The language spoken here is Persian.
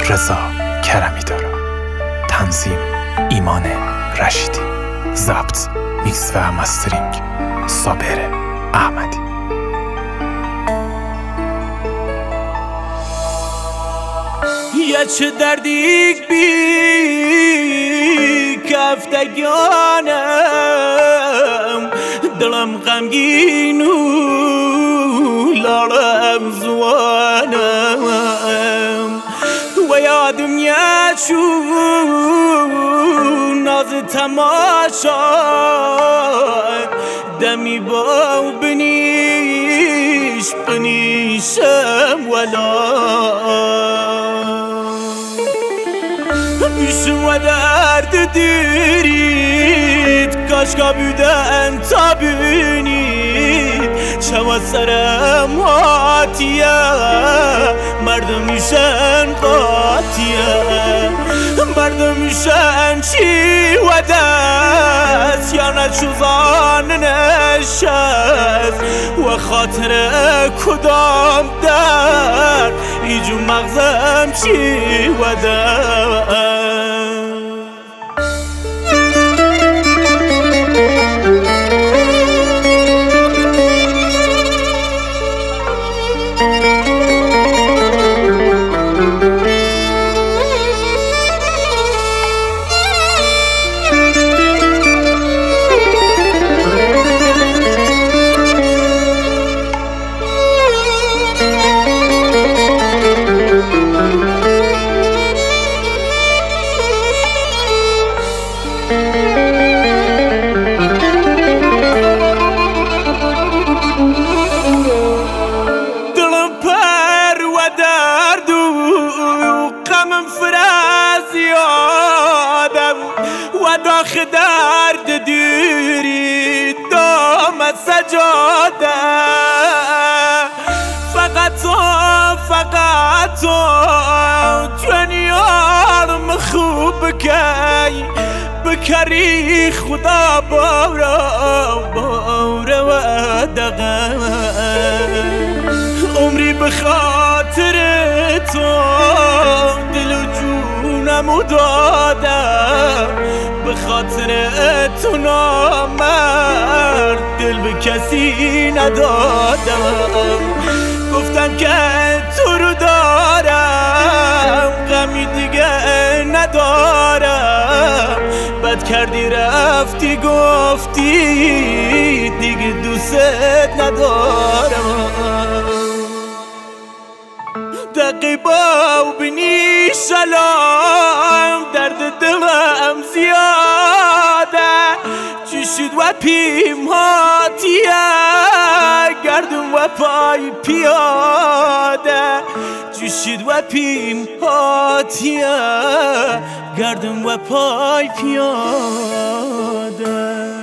رضا کرمی دارم. تنظیم ایمان رشیدی. ضبط، میکس و مسترینگ صابر احمدی. یه چه دردی بی کفتگانم، دلم غمگین و لالم زوانم و یادم یه چون ناز تماشا دمی با بنیشم ولا بیشم و درد دیرید کاشکا بودن تا بینید چما سرم هاتیه مردم میشن قاطیه مردم میشن چی و دست یا نچوزان نشست و خاطر کدام در ایجو مغزم چی و دست داخ درد دیری دام سجاده فقط تو دنیارم خوب بکی بکری خدا باره و دقه عمری بخاطر تو دل و جونمو دادم به خاطر تو نامرد دل به کسی ندادم گفتم که تو رو دارم غمی دیگه ندارم بد کردی رفتی گفتی دیگه دوست ندارم دقیقا و بینی سلام درد دلم زیاده چی شد و پیم هاتیه گردم و پای پیاده چی شد و پیم هاتیه گردم و پای پیاده